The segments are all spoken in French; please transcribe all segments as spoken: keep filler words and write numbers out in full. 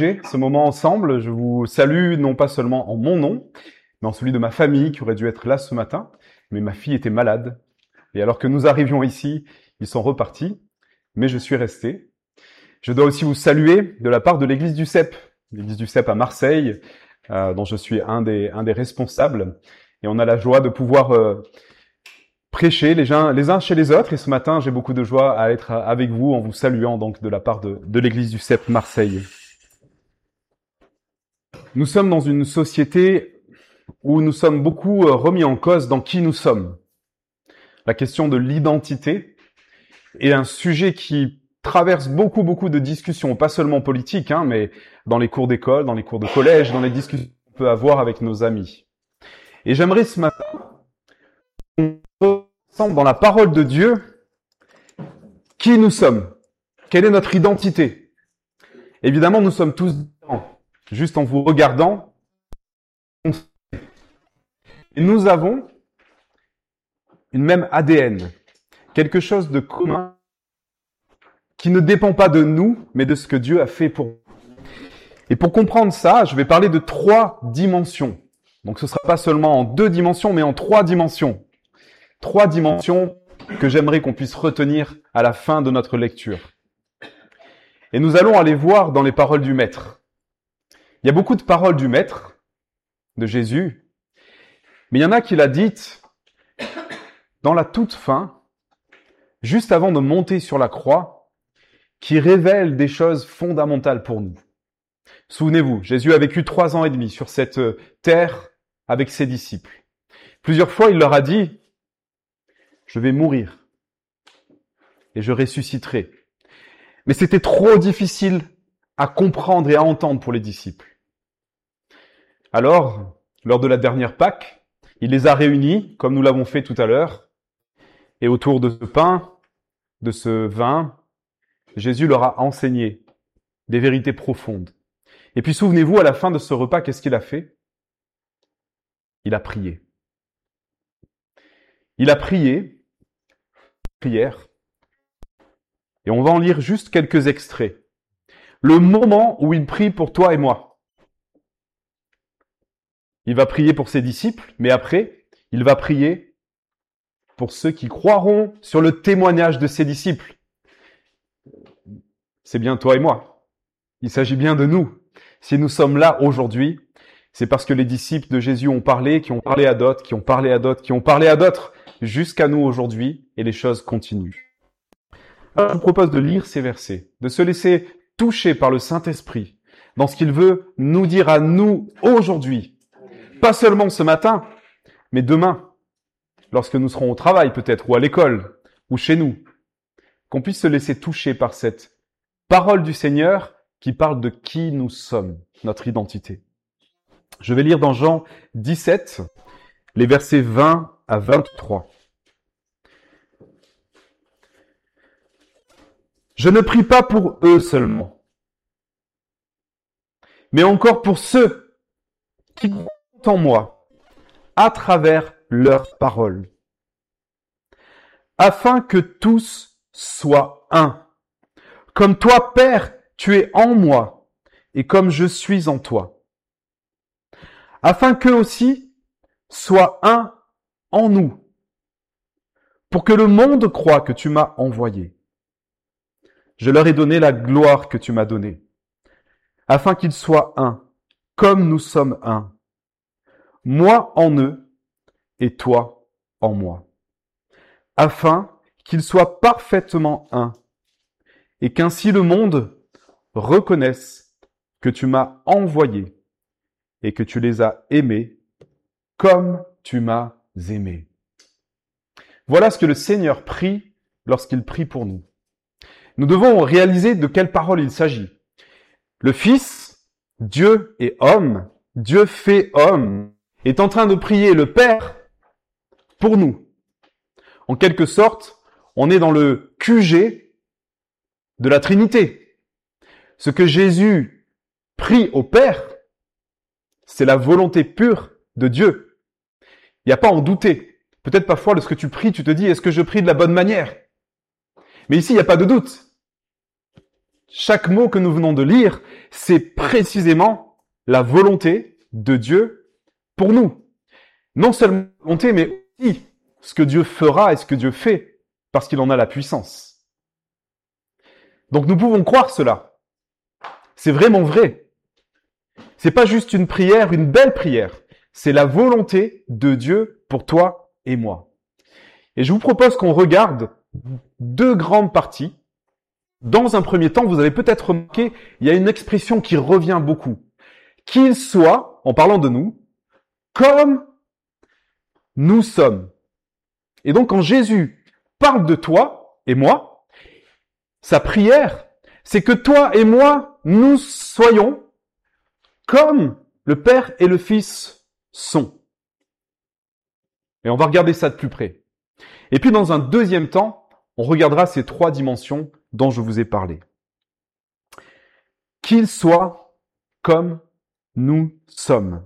partager ce moment ensemble. Je vous salue non pas seulement en mon nom, mais en celui de ma famille qui aurait dû être là ce matin, mais ma fille était malade. Et alors que nous arrivions ici, ils sont repartis, mais je suis resté. Je dois aussi vous saluer de la part de l'église du C E P, l'église du C E P à Marseille, euh, dont je suis un des, un des responsables. Et on a la joie de pouvoir euh, prêcher les uns, les uns chez les autres. Et ce matin, j'ai beaucoup de joie à être avec vous en vous saluant donc de la part de, de l'église du C E P Marseille. Nous sommes dans une société où nous sommes beaucoup remis en cause dans qui nous sommes. La question de l'identité est un sujet qui traverse beaucoup, beaucoup de discussions, pas seulement politiques, hein, mais dans les cours d'école, dans les cours de collège, dans les discussions qu'on peut avoir avec nos amis. Et j'aimerais ce matin qu'on ressente dans la parole de Dieu qui nous sommes, quelle est notre identité. Évidemment, nous sommes tous différents. Juste en vous regardant, et nous avons une même A D N, quelque chose de commun qui ne dépend pas de nous, mais de ce que Dieu a fait pour nous. Et pour comprendre ça, je vais parler de trois dimensions. Donc ce ne sera pas seulement en deux dimensions, mais en trois dimensions. Trois dimensions que j'aimerais qu'on puisse retenir à la fin de notre lecture. Et nous allons aller voir dans les paroles du Maître. Il y a beaucoup de paroles du Maître, de Jésus, mais il y en a qui l'a dite dans la toute fin, juste avant de monter sur la croix, qui révèle des choses fondamentales pour nous. Souvenez-vous, Jésus a vécu trois ans et demi sur cette terre avec ses disciples. Plusieurs fois, il leur a dit, je vais mourir et je ressusciterai. Mais c'était trop difficile à comprendre et à entendre pour les disciples. Alors, lors de la dernière Pâque, il les a réunis, comme nous l'avons fait tout à l'heure, et autour de ce pain, de ce vin, Jésus leur a enseigné des vérités profondes. Et puis souvenez-vous, à la fin de ce repas, qu'est-ce qu'il a fait? Il a prié. Il a prié, prière, et on va en lire juste quelques extraits. Le moment où il prie pour toi et moi. Il va prier pour ses disciples, mais après, il va prier pour ceux qui croiront sur le témoignage de ses disciples. C'est bien toi et moi. Il s'agit bien de nous. Si nous sommes là aujourd'hui, c'est parce que les disciples de Jésus ont parlé, qui ont parlé à d'autres, qui ont parlé à d'autres, qui ont parlé à d'autres, jusqu'à nous aujourd'hui, et les choses continuent. Alors, je vous propose de lire ces versets, de se laisser toucher par le Saint-Esprit dans ce qu'il veut nous dire à nous aujourd'hui. Pas seulement ce matin, mais demain, lorsque nous serons au travail peut-être, ou à l'école, ou chez nous. Qu'on puisse se laisser toucher par cette parole du Seigneur qui parle de qui nous sommes, notre identité. Je vais lire dans Jean dix-sept, les versets vingt à vingt-trois. Je ne prie pas pour eux seulement, mais encore pour ceux qui croient en moi, à travers leurs paroles, afin que tous soient un. Comme toi, Père, tu es en moi, et comme je suis en toi. Afin qu'eux aussi soient un en nous, pour que le monde croie que tu m'as envoyé. Je leur ai donné la gloire que tu m'as donnée, afin qu'ils soient un, comme nous sommes un. Moi en eux, et toi en moi. Afin qu'ils soient parfaitement un, et qu'ainsi le monde reconnaisse que tu m'as envoyé et que tu les as aimés comme tu m'as aimé. Voilà ce que le Seigneur prie lorsqu'il prie pour nous. Nous devons réaliser de quelle parole il s'agit. Le Fils, Dieu et homme, Dieu fait homme, est en train de prier le Père pour nous. En quelque sorte, on est dans le Q G de la Trinité. Ce que Jésus prie au Père, c'est la volonté pure de Dieu. Il n'y a pas à en douter. Peut-être parfois, lorsque tu pries, tu te dis, est-ce que je prie de la bonne manière? Mais ici, il n'y a pas de doute. chaque mot que nous venons de lire, c'est précisément la volonté de Dieu pour nous. Non seulement la volonté, mais aussi ce que Dieu fera et ce que Dieu fait, parce qu'il en a la puissance. Donc nous pouvons croire cela. C'est vraiment vrai. C'est pas juste une prière, une belle prière. C'est la volonté de Dieu pour toi et moi. Et je vous propose qu'on regarde deux grandes parties. Dans un premier temps, vous avez peut-être remarqué, il y a une expression qui revient beaucoup. Qu'il soit, en parlant de nous, comme nous sommes. Et donc quand Jésus parle de toi et moi, sa prière, c'est que toi et moi, nous soyons comme le Père et le Fils sont. Et on va regarder ça de plus près. Et puis dans un deuxième temps, on regardera ces trois dimensions dont je vous ai parlé. Qu'il soit comme nous sommes.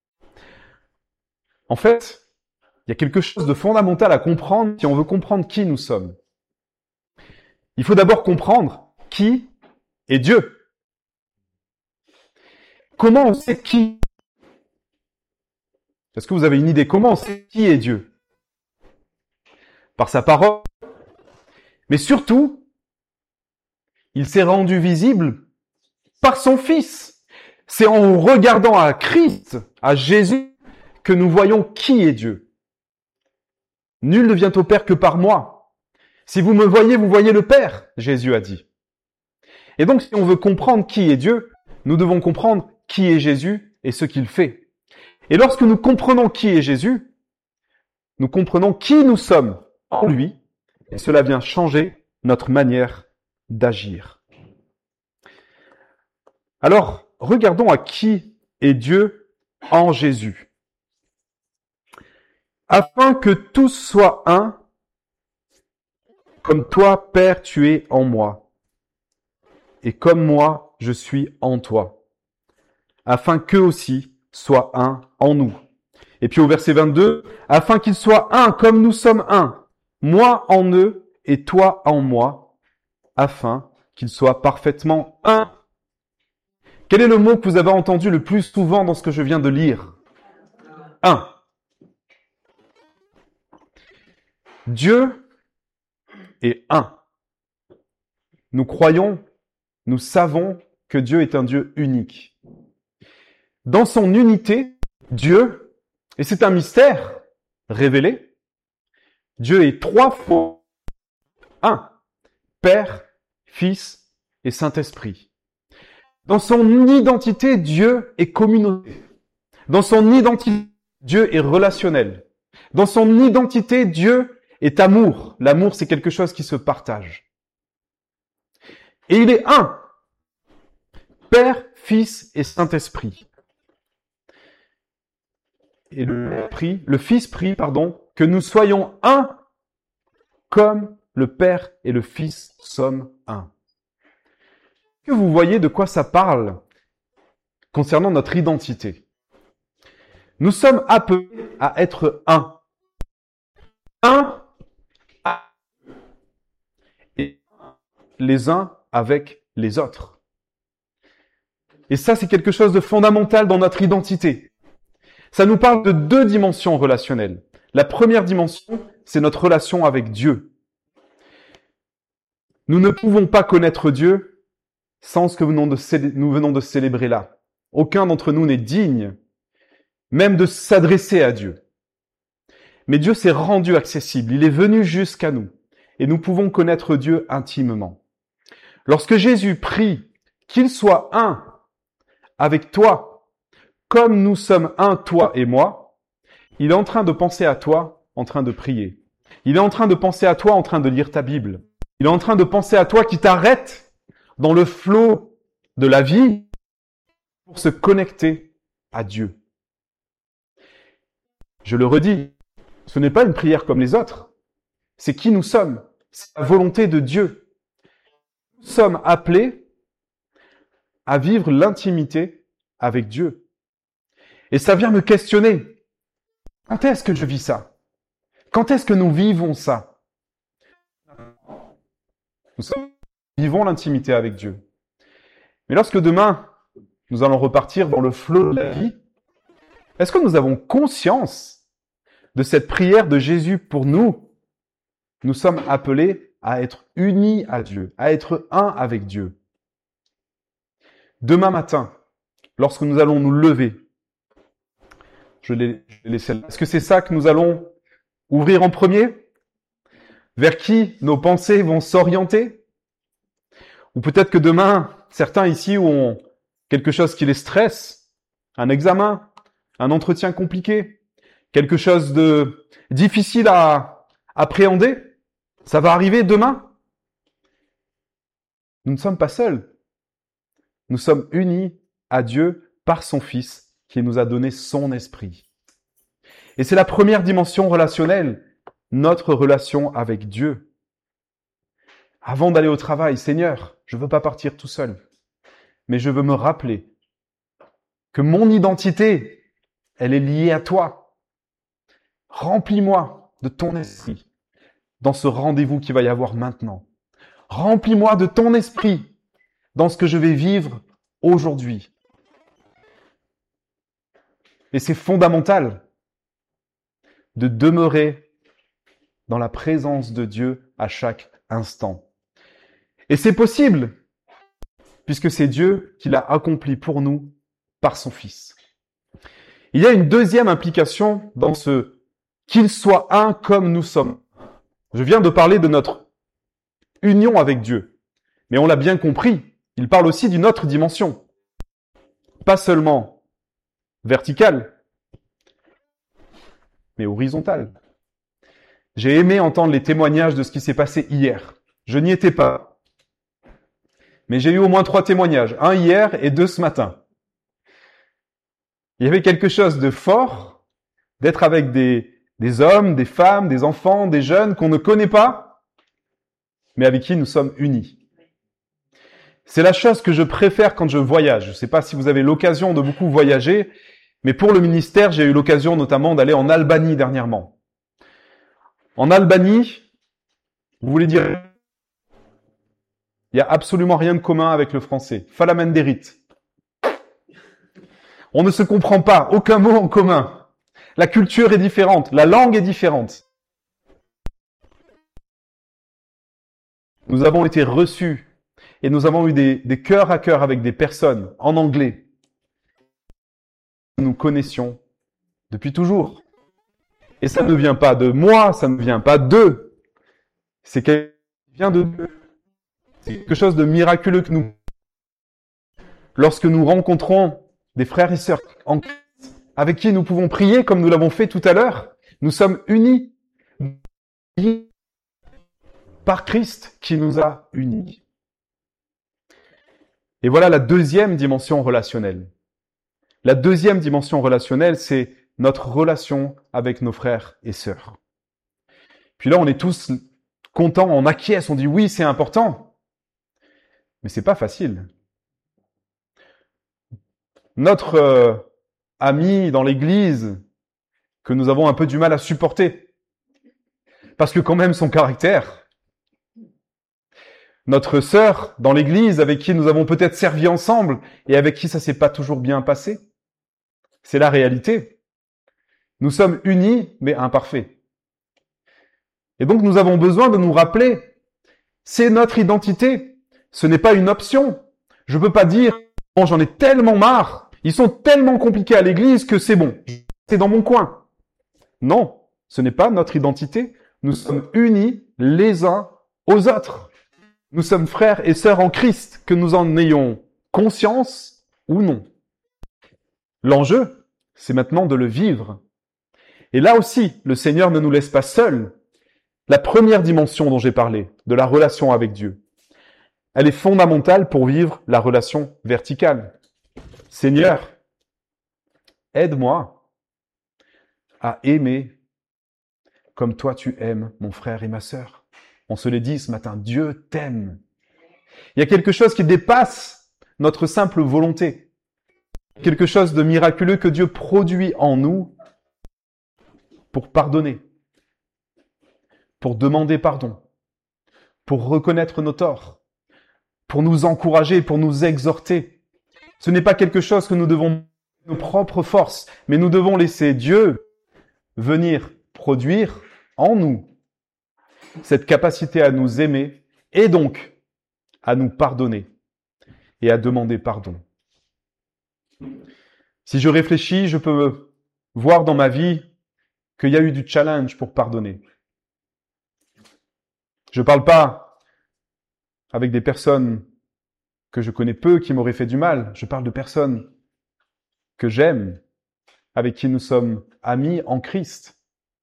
En fait, il y a quelque chose de fondamental à comprendre si on veut comprendre qui nous sommes. Il faut d'abord comprendre qui est Dieu. Comment on sait qui? Est-ce que vous avez une idée? Comment on sait qui est Dieu? Par sa parole. Mais surtout, il s'est rendu visible par son Fils. C'est en regardant à Christ, à Jésus, que nous voyons qui est Dieu. Nul ne vient au Père que par moi. Si vous me voyez, vous voyez le Père, Jésus a dit. Et donc, si on veut comprendre qui est Dieu, nous devons comprendre qui est Jésus et ce qu'il fait. Et lorsque nous comprenons qui est Jésus, nous comprenons qui nous sommes en lui, et cela vient changer notre manière d'agir. Alors, regardons à qui est Dieu en Jésus. Afin que tous soient un, comme toi, Père, tu es en moi, et comme moi, je suis en toi, afin qu'eux aussi soient un en nous. Et puis au verset vingt-deux, afin qu'ils soient un comme nous sommes un, moi en eux et toi en moi, afin qu'ils soient parfaitement un. Quel est le mot que vous avez entendu le plus souvent dans ce que je viens de lire? Un. Dieu est un. Nous croyons, nous savons que Dieu est un Dieu unique. Dans son unité, Dieu, et c'est un mystère révélé, Dieu est trois fois un. Père, Fils et Saint-Esprit. Dans son identité, Dieu est communauté. Dans son identité, Dieu est relationnel. Dans son identité, Dieu est amour. L'amour, c'est quelque chose qui se partage. Et il est un. Père, Fils et Saint-Esprit. Et le, prie, le Fils prie, pardon, que nous soyons un comme le Père et le Fils sommes un. Est-ce que vous voyez de quoi ça parle concernant notre identité? Nous sommes appelés à être un. Un à et les uns avec les autres. Et ça, c'est quelque chose de fondamental dans notre identité. Ça nous parle de deux dimensions relationnelles. La première dimension, c'est notre relation avec Dieu. Nous ne pouvons pas connaître Dieu sans ce que nous venons de célébrer là. Aucun d'entre nous n'est digne, même de s'adresser à Dieu. Mais Dieu s'est rendu accessible, il est venu jusqu'à nous, et nous pouvons connaître Dieu intimement. Lorsque Jésus prie qu'il soit un avec toi, comme nous sommes un, toi et moi, il est en train de penser à toi, en train de prier. Il est en train de penser à toi, en train de lire ta Bible. Il est en train de penser à toi qui t'arrête dans le flot de la vie pour se connecter à Dieu. Je le redis, ce n'est pas une prière comme les autres. C'est qui nous sommes. C'est la volonté de Dieu. Nous sommes appelés à vivre l'intimité avec Dieu. Et ça vient me questionner. Quand est-ce que je vis ça? Quand est-ce que nous vivons ça? Nous vivons l'intimité avec Dieu. Mais lorsque demain, nous allons repartir dans le flot de la vie, est-ce que nous avons conscience de cette prière de Jésus pour nous? Nous sommes appelés à être unis à Dieu, à être un avec Dieu. Demain matin, lorsque nous allons nous lever, je l'ai laissé là. Est-ce que c'est ça que nous allons ouvrir en premier? Vers qui nos pensées vont s'orienter? Ou peut-être que demain, certains ici ont quelque chose qui les stresse, un examen, un entretien compliqué, quelque chose de difficile à appréhender. Ça va arriver demain. Nous ne sommes pas seuls. Nous sommes unis à Dieu par son Fils qui nous a donné son esprit. Et c'est la première dimension relationnelle, notre relation avec Dieu. Avant d'aller au travail, Seigneur, je ne veux pas partir tout seul, mais je veux me rappeler que mon identité, elle est liée à toi. Remplis-moi de ton esprit dans ce rendez-vous qu'il va y avoir maintenant. Remplis-moi de ton esprit dans ce que je vais vivre aujourd'hui. Et c'est fondamental de demeurer dans la présence de Dieu à chaque instant. Et c'est possible, puisque c'est Dieu qui l'a accompli pour nous par son Fils. Il y a une deuxième implication dans ce « qu'il soit un comme nous sommes ». Je viens de parler de notre union avec Dieu, mais on l'a bien compris, il parle aussi d'une autre dimension, pas seulement verticale, mais horizontale. J'ai aimé entendre les témoignages de ce qui s'est passé hier. Je n'y étais pas, mais j'ai eu au moins trois témoignages, un hier et deux ce matin. Il y avait quelque chose de fort d'être avec des, des hommes, des femmes, des enfants, des jeunes qu'on ne connaît pas, mais avec qui nous sommes unis. C'est la chose que je préfère quand je voyage. Je ne sais pas si vous avez l'occasion de beaucoup voyager, mais pour le ministère, j'ai eu l'occasion notamment d'aller en Albanie dernièrement. En Albanie, vous voulez dire, il n'y a absolument rien de commun avec le français. Falamanderit. On ne se comprend pas, aucun mot en commun. La culture est différente, la langue est différente. Nous avons été reçus et nous avons eu des, des cœurs à cœur avec des personnes en anglais. Nous connaissions depuis toujours. Et ça ne vient pas de moi, ça ne vient pas d'eux. C'est quelque chose qui vient de Dieu. C'est quelque chose de miraculeux que nous. Lorsque nous rencontrons des frères et sœurs en Christ, avec qui nous pouvons prier comme nous l'avons fait tout à l'heure, nous sommes unis par Christ qui nous a unis. Et voilà la deuxième dimension relationnelle. La deuxième dimension relationnelle, c'est notre relation avec nos frères et sœurs. Puis là, on est tous contents, on acquiesce, on dit oui, c'est important. Mais c'est pas facile. Notre euh, ami dans l'église, que nous avons un peu du mal à supporter, parce que quand même son caractère. Notre sœur dans l'église, avec qui nous avons peut-être servi ensemble, et avec qui ça s'est pas toujours bien passé. C'est la réalité. Nous sommes unis, mais imparfaits. Et donc nous avons besoin de nous rappeler, c'est notre identité, ce n'est pas une option. Je peux pas dire, bon, j'en ai tellement marre, ils sont tellement compliqués à l'église que c'est bon, c'est dans mon coin. Non, ce n'est pas notre identité. Nous sommes unis les uns aux autres. Nous sommes frères et sœurs en Christ, que nous en ayons conscience ou non. L'enjeu, c'est maintenant de le vivre. Et là aussi, le Seigneur ne nous laisse pas seuls. La première dimension dont j'ai parlé, de la relation avec Dieu, elle est fondamentale pour vivre la relation verticale. Seigneur, aide-moi à aimer comme toi tu aimes mon frère et ma sœur. On se l'est dit ce matin, Dieu t'aime. Il y a quelque chose qui dépasse notre simple volonté. Quelque chose de miraculeux que Dieu produit en nous pour pardonner, pour demander pardon, pour reconnaître nos torts, pour nous encourager, pour nous exhorter. Ce n'est pas quelque chose que nous devons nos propres forces, mais nous devons laisser Dieu venir produire en nous cette capacité à nous aimer et donc à nous pardonner et à demander pardon. Si je réfléchis, je peux voir dans ma vie qu'il y a eu du challenge pour pardonner. Je ne parle pas avec des personnes que je connais peu qui m'auraient fait du mal. Je parle de personnes que j'aime, avec qui nous sommes amis en Christ.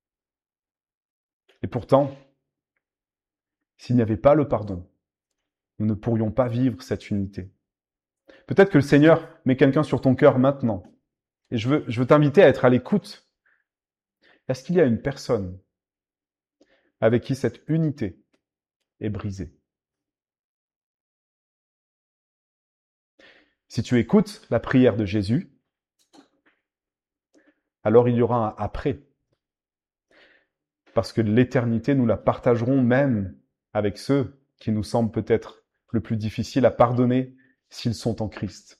Et pourtant, s'il n'y avait pas le pardon, nous ne pourrions pas vivre cette unité. Peut-être que le Seigneur met quelqu'un sur ton cœur maintenant. Et je veux, je veux t'inviter à être à l'écoute. Est-ce qu'il y a une personne avec qui cette unité est brisée? Si tu écoutes la prière de Jésus, alors il y aura un après. Parce que l'éternité, nous la partagerons même avec ceux qui nous semblent peut-être le plus difficile à pardonner s'ils sont en Christ.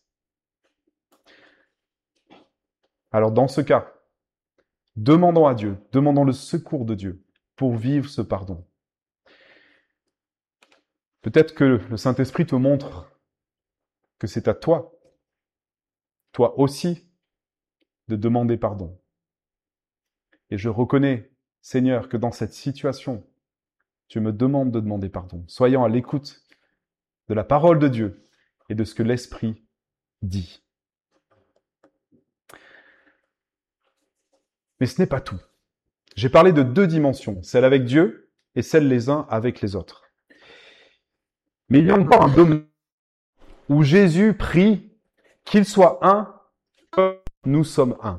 Alors dans ce cas, demandons à Dieu, demandons le secours de Dieu pour vivre ce pardon. Peut-être que le Saint-Esprit te montre que c'est à toi, toi aussi, de demander pardon. Et je reconnais, Seigneur, que dans cette situation, tu me demandes de demander pardon. Soyons à l'écoute de la parole de Dieu et de ce que l'Esprit dit. Mais ce n'est pas tout. J'ai parlé de deux dimensions, celle avec Dieu et celle les uns avec les autres. Mais il y a encore un domaine où Jésus prie qu'il soit un comme nous sommes un.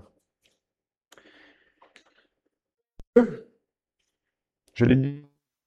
Je l'ai dit.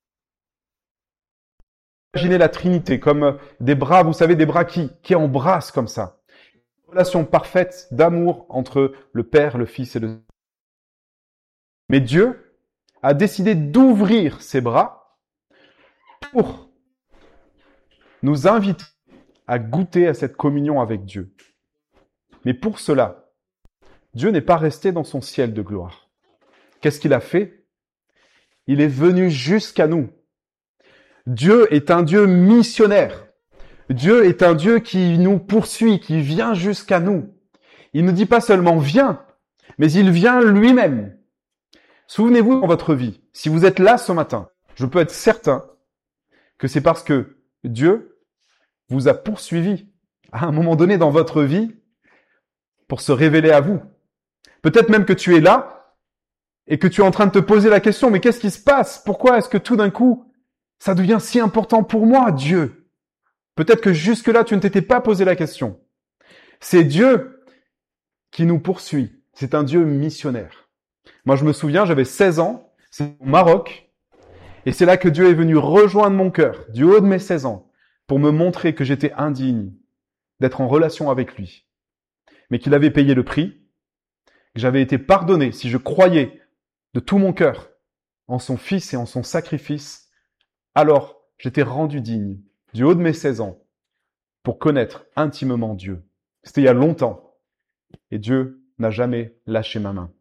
Imaginez la Trinité comme des bras, vous savez, des bras qui, qui embrassent comme ça. Une relation parfaite d'amour entre le Père, le Fils et le... Mais Dieu a décidé d'ouvrir ses bras pour nous inviter à goûter à cette communion avec Dieu. Mais pour cela, Dieu n'est pas resté dans son ciel de gloire. Qu'est-ce qu'il a fait? Il est venu jusqu'à nous. Dieu est un Dieu missionnaire. Dieu est un Dieu qui nous poursuit, qui vient jusqu'à nous. Il ne dit pas seulement « viens », mais il vient lui-même. Souvenez-vous dans votre vie, si vous êtes là ce matin, je peux être certain que c'est parce que Dieu vous a poursuivi à un moment donné dans votre vie pour se révéler à vous. Peut-être même que tu es là et que tu es en train de te poser la question « mais qu'est-ce qui se passe? Pourquoi est-ce que tout d'un coup ça devient si important pour moi, Dieu ?» Peut-être que jusque-là, tu ne t'étais pas posé la question. C'est Dieu qui nous poursuit. C'est un Dieu missionnaire. Moi, je me souviens, j'avais seize ans, c'est au Maroc, et c'est là que Dieu est venu rejoindre mon cœur, du haut de mes seize ans, pour me montrer que j'étais indigne d'être en relation avec lui, mais qu'il avait payé le prix, que j'avais été pardonné si je croyais de tout mon cœur en son Fils et en son sacrifice. Alors, j'étais rendu digne, du haut de mes seize ans, pour connaître intimement Dieu. C'était il y a longtemps. Et Dieu n'a jamais lâché ma main.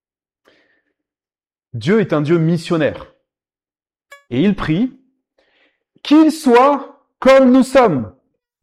Dieu est un Dieu missionnaire. Et il prie qu'il soit comme nous sommes.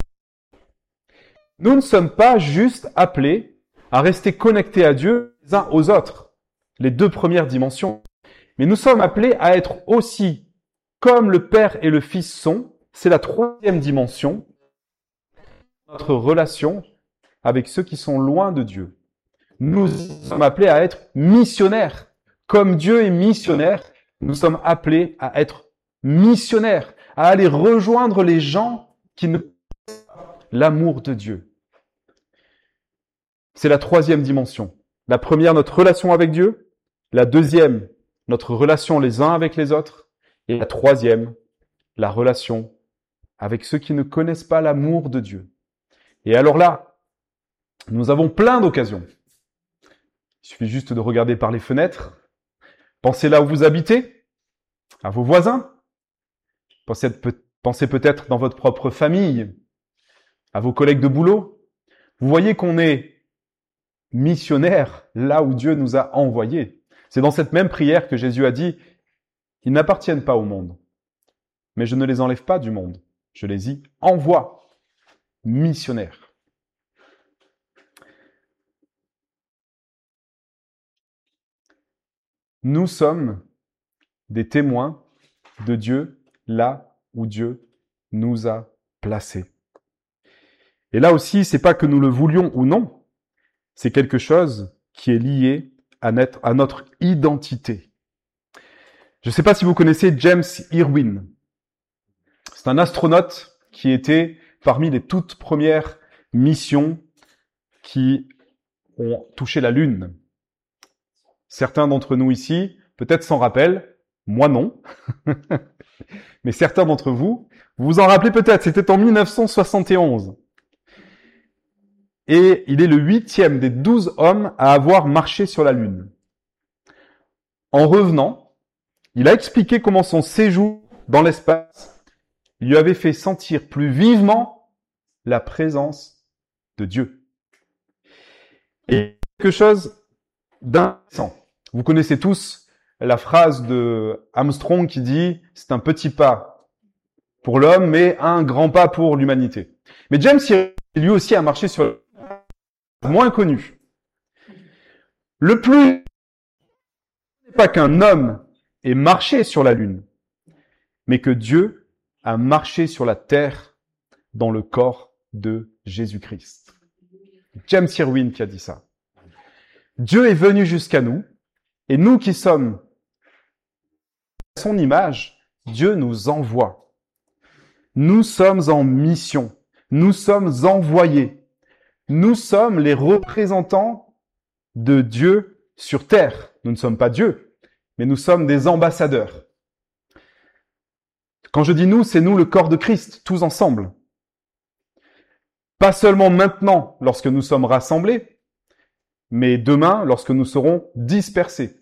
Nous ne sommes pas juste appelés à rester connectés à Dieu les uns aux autres, les deux premières dimensions. Mais nous sommes appelés à être aussi comme le Père et le Fils sont, c'est la troisième dimension, notre relation avec ceux qui sont loin de Dieu. Nous sommes appelés à être missionnaires. Comme Dieu est missionnaire, nous sommes appelés à être missionnaires, à aller rejoindre les gens qui ne connaissent pas l'amour de Dieu. C'est la troisième dimension. La première, notre relation avec Dieu. La deuxième, notre relation les uns avec les autres. Et la troisième, la relation avec ceux qui ne connaissent pas l'amour de Dieu. Et alors là, nous avons plein d'occasions. Il suffit juste de regarder par les fenêtres. Pensez là où vous habitez, à vos voisins. Pensez Pensez peut-être dans votre propre famille, à vos collègues de boulot. Vous voyez qu'on est missionnaire là où Dieu nous a envoyés. C'est dans cette même prière que Jésus a dit « Ils n'appartiennent pas au monde, mais je ne les enlève pas du monde. Je les y envoie. » Missionnaires. Nous sommes des témoins de Dieu là où Dieu nous a placés. Et là aussi, c'est pas que nous le voulions ou non, c'est quelque chose qui est lié à notre, à notre identité. Je ne sais pas si vous connaissez James Irwin. C'est un astronaute qui était parmi les toutes premières missions qui ont touché la Lune. Certains d'entre nous ici, peut-être s'en rappellent, moi non, mais certains d'entre vous, vous vous en rappelez peut-être, c'était en mille neuf cent soixante et onze. Et il est le huitième des douze hommes à avoir marché sur la Lune. En revenant, il a expliqué comment son séjour dans l'espace lui avait fait sentir plus vivement la présence de Dieu. Et quelque chose d'intéressant. Vous connaissez tous la phrase de Armstrong qui dit « C'est un petit pas pour l'homme, mais un grand pas pour l'humanité ». Mais James, lui aussi, a marché sur le moins connu. Le plus n'est pas qu'un homme ait marché sur la Lune, mais que Dieu a marché sur la terre dans le corps de Jésus-Christ. James Irwin qui a dit ça. Dieu est venu jusqu'à nous, et nous qui sommes à son image, Dieu nous envoie. Nous sommes en mission. Nous sommes envoyés. Nous sommes les représentants de Dieu sur terre. Nous ne sommes pas Dieu, mais nous sommes des ambassadeurs. Quand je dis nous, c'est nous le corps de Christ, tous ensemble. Pas seulement maintenant, lorsque nous sommes rassemblés, mais demain, lorsque nous serons dispersés.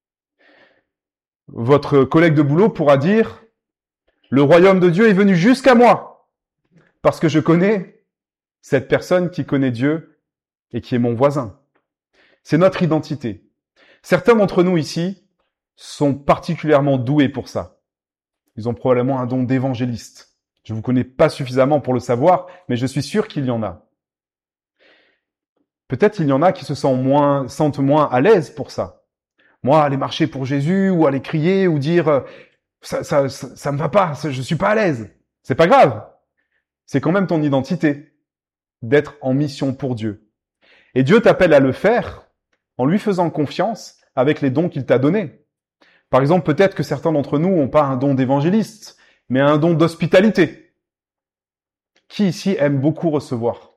Votre collègue de boulot pourra dire « Le royaume de Dieu est venu jusqu'à moi, parce que je connais cette personne qui connaît Dieu et qui est mon voisin. » C'est notre identité. Certains d'entre nous ici sont particulièrement doués pour ça. Ils ont probablement un don d'évangéliste. Je ne vous connais pas suffisamment pour le savoir, mais je suis sûr qu'il y en a. Peut-être il y en a qui se sentent moins, sentent moins à l'aise pour ça. Moi, aller marcher pour Jésus, ou aller crier, ou dire ça, ça, ça, ça me va pas, je suis pas à l'aise. C'est pas grave. C'est quand même ton identité d'être en mission pour Dieu. Et Dieu t'appelle à le faire en lui faisant confiance avec les dons qu'il t'a donnés. Par exemple, peut-être que certains d'entre nous n'ont pas un don d'évangéliste, mais un don d'hospitalité. Qui ici aime beaucoup recevoir?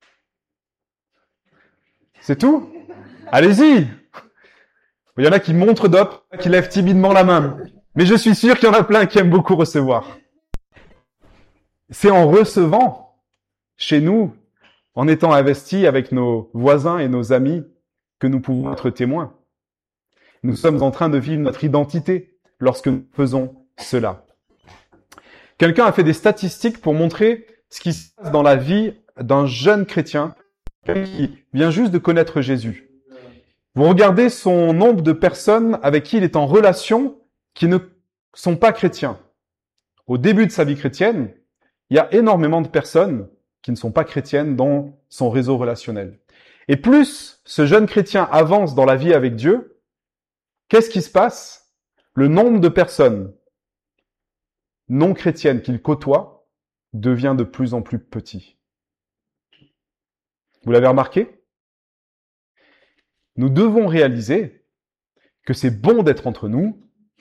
C'est tout? Allez-y! Il y en a qui montrent d'op, qui lèvent timidement la main. Mais je suis sûr qu'il y en a plein qui aiment beaucoup recevoir. C'est en recevant chez nous, en étant investis avec nos voisins et nos amis, que nous pouvons être témoins. Nous sommes en train de vivre notre identité lorsque nous faisons cela. Quelqu'un a fait des statistiques pour montrer ce qui se passe dans la vie d'un jeune chrétien qui vient juste de connaître Jésus. Vous regardez son nombre de personnes avec qui il est en relation qui ne sont pas chrétiens. Au début de sa vie chrétienne, il y a énormément de personnes qui ne sont pas chrétiennes dans son réseau relationnel. Et plus ce jeune chrétien avance dans la vie avec Dieu, qu'est-ce qui se passe? Le nombre de personnes non chrétiennes qu'il côtoie devient de plus en plus petit. Vous l'avez remarqué? Nous devons réaliser que c'est bon d'être entre nous,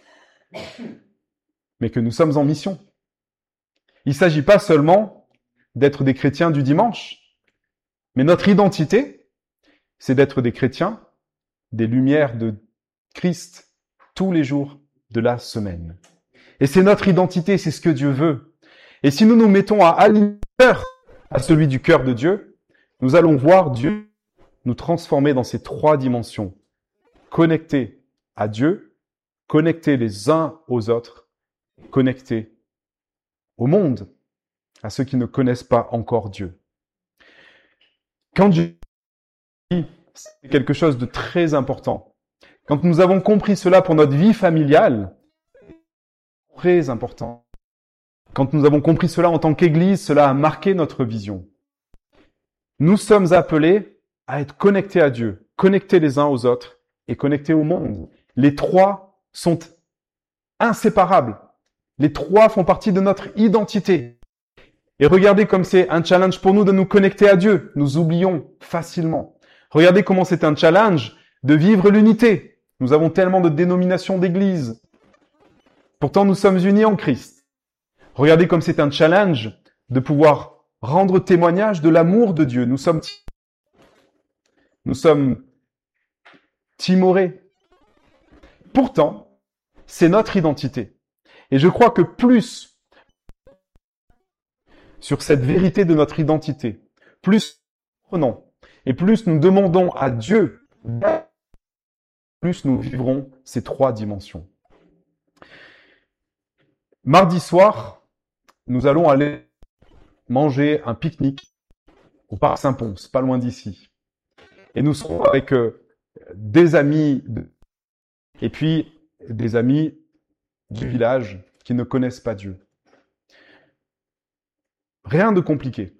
mais que nous sommes en mission. Il ne s'agit pas seulement d'être des chrétiens du dimanche, mais notre identité, c'est d'être des chrétiens, des lumières de Christ tous les jours de la semaine. Et c'est notre identité, c'est ce que Dieu veut. Et si nous nous mettons à aligner à celui du cœur de Dieu, nous allons voir Dieu nous transformer dans ces trois dimensions. Connectés à Dieu, connectés les uns aux autres, connectés au monde, à ceux qui ne connaissent pas encore Dieu. Quand Dieu dit, c'est quelque chose de très important. Quand nous avons compris cela pour notre vie familiale, très important. Quand nous avons compris cela en tant qu'Église, cela a marqué notre vision. Nous sommes appelés à être connectés à Dieu, connectés les uns aux autres et connectés au monde. Les trois sont inséparables. Les trois font partie de notre identité. Et regardez comme c'est un challenge pour nous de nous connecter à Dieu. Nous oublions facilement. Regardez comment c'est un challenge de vivre l'unité. Nous avons tellement de dénominations d'église. Pourtant, nous sommes unis en Christ. Regardez comme c'est un challenge de pouvoir rendre témoignage de l'amour de Dieu. Nous sommes, nous sommes timorés. Pourtant, c'est notre identité. Et je crois que plus sur cette vérité de notre identité, plus nous prenons et plus nous demandons à Dieu, plus nous vivrons ces trois dimensions. Mardi soir, nous allons aller manger un pique-nique au parc Saint-Pons, pas loin d'ici. Et nous serons avec euh, des amis de... et puis des amis du village qui ne connaissent pas Dieu. Rien de compliqué.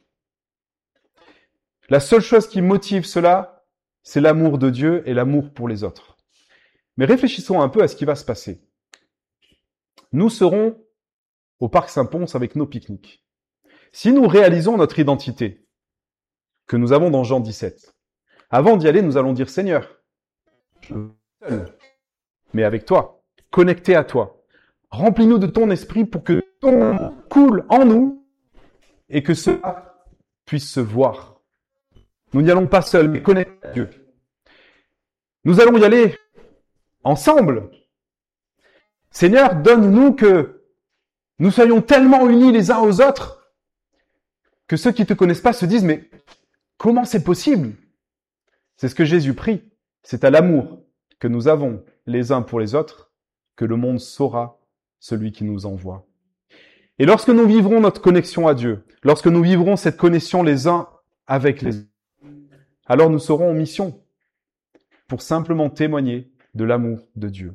La seule chose qui motive cela, c'est l'amour de Dieu et l'amour pour les autres. Mais réfléchissons un peu à ce qui va se passer. Nous serons au parc Saint-Pons avec nos pique-niques. Si nous réalisons notre identité, que nous avons dans Jean dix-sept, avant d'y aller, nous allons dire « Seigneur, je veux seul, mais avec toi, connecté à toi. Remplis-nous de ton esprit pour que ton coule en nous et que cela puisse se voir. Nous n'y allons pas seuls, mais connectés à Dieu. Nous allons y aller ensemble. Seigneur, donne-nous que nous soyons tellement unis les uns aux autres que ceux qui ne te connaissent pas se disent « Mais comment c'est possible ?» C'est ce que Jésus prie. C'est à l'amour que nous avons les uns pour les autres que le monde saura celui qui nous envoie. Et lorsque nous vivrons notre connexion à Dieu, lorsque nous vivrons cette connexion les uns avec les autres, alors nous serons en mission pour simplement témoigner de l'amour de Dieu.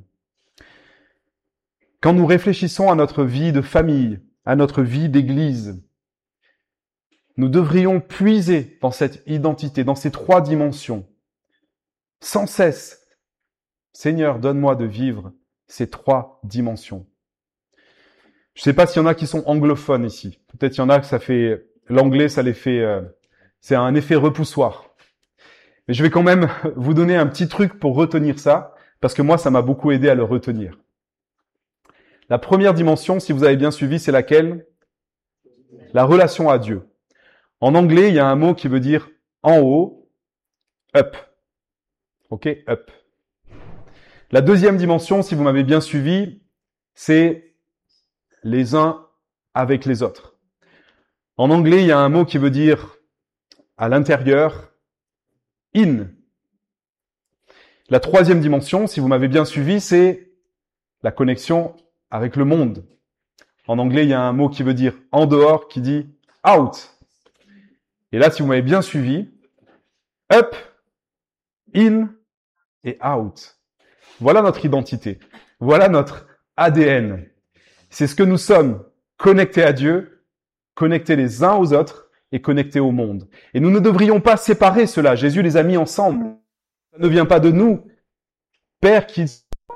Quand nous réfléchissons à notre vie de famille, à notre vie d'église, nous devrions puiser dans cette identité, dans ces trois dimensions, sans cesse. Seigneur, donne-moi de vivre ces trois dimensions. Je ne sais pas s'il y en a qui sont anglophones ici. Peut-être il y en a que ça fait, l'anglais, ça les fait, euh, c'est un effet repoussoir. Mais je vais quand même vous donner un petit truc pour retenir ça, parce que moi, ça m'a beaucoup aidé à le retenir. La première dimension, si vous avez bien suivi, c'est laquelle? La relation à Dieu. En anglais, il y a un mot qui veut dire en haut, up. Ok, up. La deuxième dimension, si vous m'avez bien suivi, c'est les uns avec les autres. En anglais, il y a un mot qui veut dire à l'intérieur, in. La troisième dimension, si vous m'avez bien suivi, c'est la connexion avec le monde. En anglais, il y a un mot qui veut dire en dehors, qui dit out. Et là, si vous m'avez bien suivi, up, in et out. Voilà notre identité. Voilà notre A D N. C'est ce que nous sommes, connectés à Dieu, connectés les uns aux autres et connectés au monde. Et nous ne devrions pas séparer cela. Jésus les a mis ensemble. Ça ne vient pas de nous. Père qui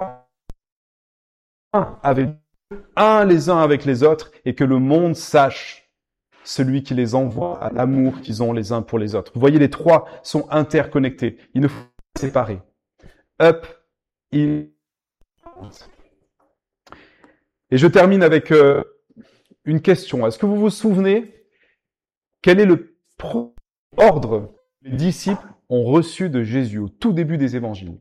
un avec un les uns avec les autres et que le monde sache celui qui les envoie à l'amour qu'ils ont les uns pour les autres. Vous voyez, les trois sont interconnectés. Il ne faut pas séparer. Up, in, out. Et je termine avec euh, une question. Est-ce que vous vous souvenez quel est le ordre que les disciples ont reçu de Jésus au tout début des évangiles?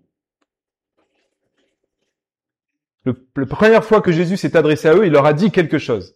Le, la première fois que Jésus s'est adressé à eux, il leur a dit quelque chose.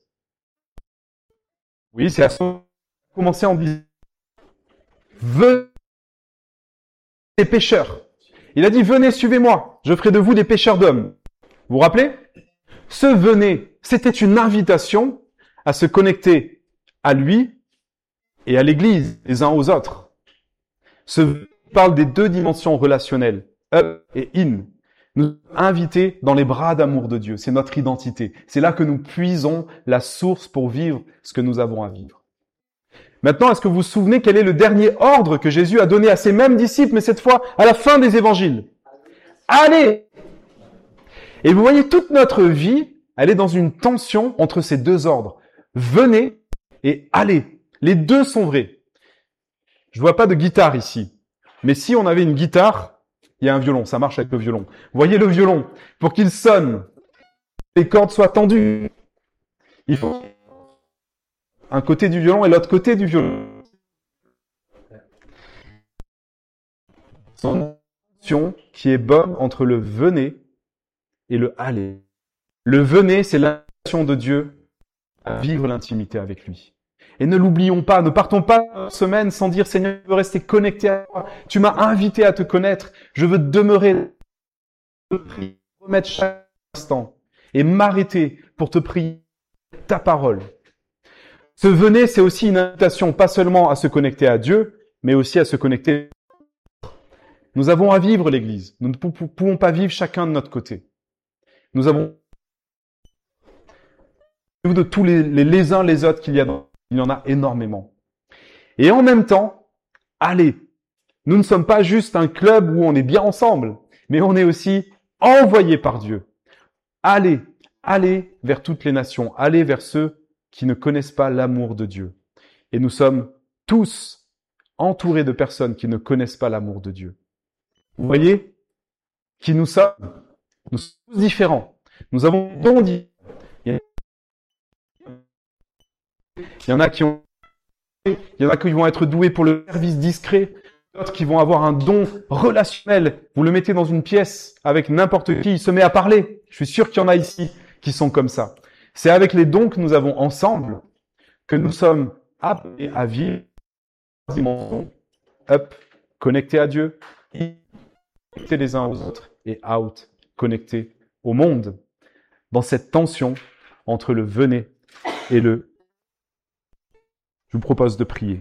Oui, c'est à ce moment qu'il a commencé en disant « Venez des pécheurs ». Il a dit « Venez, suivez-moi, je ferai de vous des pécheurs d'hommes ». Vous vous rappelez? Ce « venez », c'était une invitation à se connecter à lui et à l'Église, les uns aux autres. Ce vœu parle des deux dimensions relationnelles, up et in. Nous sommes invités dans les bras d'amour de Dieu. C'est notre identité. C'est là que nous puisons la source pour vivre ce que nous avons à vivre. Maintenant, est-ce que vous vous souvenez quel est le dernier ordre que Jésus a donné à ses mêmes disciples, mais cette fois à la fin des évangiles? Allez! Et vous voyez, toute notre vie, elle est dans une tension entre ces deux ordres. Venez et allez. Les deux sont vrais. Je vois pas de guitare ici. Mais si on avait une guitare, il y a un violon. Ça marche avec le violon. Vous voyez le violon? Pour qu'il sonne, les cordes soient tendues. Il faut un côté du violon et l'autre côté du violon. C'est une tension qui est bonne entre le venez et le aller. Le venez, c'est l'invitation de Dieu à vivre l'intimité avec lui. Et ne l'oublions pas, ne partons pas une semaine sans dire « Seigneur, je veux rester connecté à toi. Tu m'as invité à te connaître. Je veux demeurer, remettre chaque instant et m'arrêter pour te prier ta parole. » Ce venez, c'est aussi une invitation pas seulement à se connecter à Dieu, mais aussi à se connecter. Nous avons à vivre l'Église. Nous ne pouvons pas vivre chacun de notre côté. Nous avons de tous les, les, les uns les autres qu'il y a dans, il y en a énormément. Et en même temps, allez, nous ne sommes pas juste un club où on est bien ensemble, mais on est aussi envoyés par Dieu. Allez, allez vers toutes les nations, allez vers ceux qui ne connaissent pas l'amour de Dieu. Et nous sommes tous entourés de personnes qui ne connaissent pas l'amour de Dieu. Vous voyez qui nous sommes? Nous sommes tous différents. Nous avons des dons différents. Il y en a qui ont, il y en a qui vont être doués pour le service discret, d'autres qui vont avoir un don relationnel. Vous le mettez dans une pièce avec n'importe qui, il se met à parler. Je suis sûr qu'il y en a ici qui sont comme ça. C'est avec les dons que nous avons ensemble que nous sommes appelés à vivre up, connectés à Dieu, connectés les uns aux autres et out, connectés au monde. Dans cette tension entre le venez et le je vous propose de prier.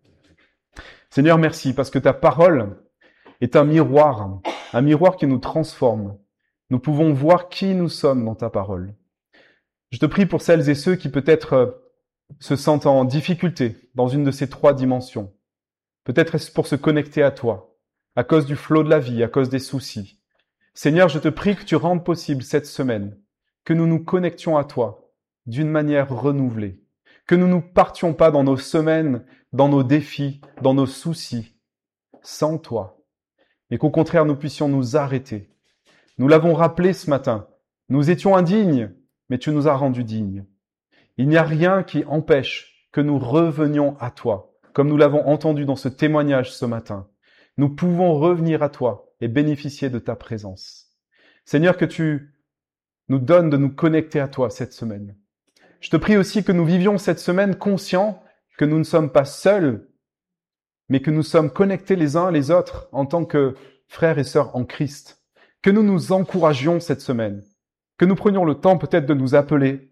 Seigneur, merci parce que ta parole est un miroir, un miroir qui nous transforme. Nous pouvons voir qui nous sommes dans ta parole. Je te prie pour celles et ceux qui peut-être se sentent en difficulté dans une de ces trois dimensions. Peut-être est-ce pour se connecter à toi, à cause du flot de la vie, à cause des soucis. Seigneur, je te prie que tu rendes possible cette semaine, que nous nous connections à toi d'une manière renouvelée. Que nous ne partions pas dans nos semaines, dans nos défis, dans nos soucis, sans toi. Mais qu'au contraire, nous puissions nous arrêter. Nous l'avons rappelé ce matin. Nous étions indignes, mais tu nous as rendus dignes. Il n'y a rien qui empêche que nous revenions à toi, comme nous l'avons entendu dans ce témoignage ce matin. Nous pouvons revenir à toi et bénéficier de ta présence. Seigneur, que tu nous donnes de nous connecter à toi cette semaine. Je te prie aussi que nous vivions cette semaine conscients que nous ne sommes pas seuls, mais que nous sommes connectés les uns les autres en tant que frères et sœurs en Christ. Que nous nous encouragions cette semaine, que nous prenions le temps peut-être de nous appeler.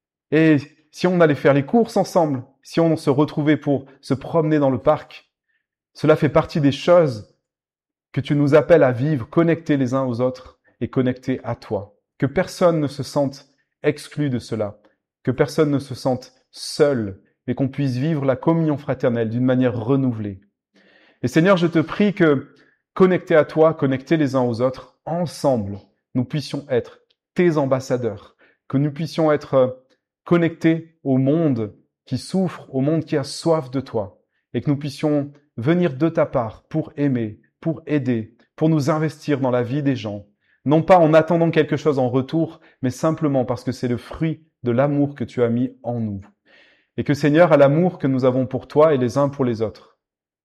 Et si on allait faire les courses ensemble, si on se retrouvait pour se promener dans le parc, cela fait partie des choses que tu nous appelles à vivre, connectés les uns aux autres et connectés à toi. Que personne ne se sente exclu de cela. Que personne ne se sente seul, mais qu'on puisse vivre la communion fraternelle d'une manière renouvelée. Et Seigneur, je te prie que, connectés à toi, connectés les uns aux autres, ensemble, nous puissions être tes ambassadeurs, que nous puissions être connectés au monde qui souffre, au monde qui a soif de toi, et que nous puissions venir de ta part pour aimer, pour aider, pour nous investir dans la vie des gens, non pas en attendant quelque chose en retour, mais simplement parce que c'est le fruit de l'amour que tu as mis en nous. Et que Seigneur, à l'amour que nous avons pour toi et les uns pour les autres,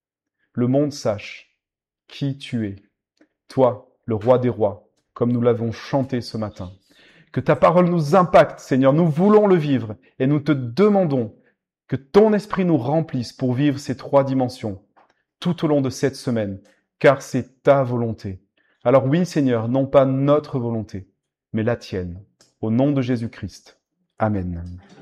le monde sache qui tu es, toi, le roi des rois, comme nous l'avons chanté ce matin. Que ta parole nous impacte, Seigneur, nous voulons le vivre et nous te demandons que ton esprit nous remplisse pour vivre ces trois dimensions tout au long de cette semaine, car c'est ta volonté. Alors oui, Seigneur, non pas notre volonté, mais la tienne. Au nom de Jésus-Christ. Amen.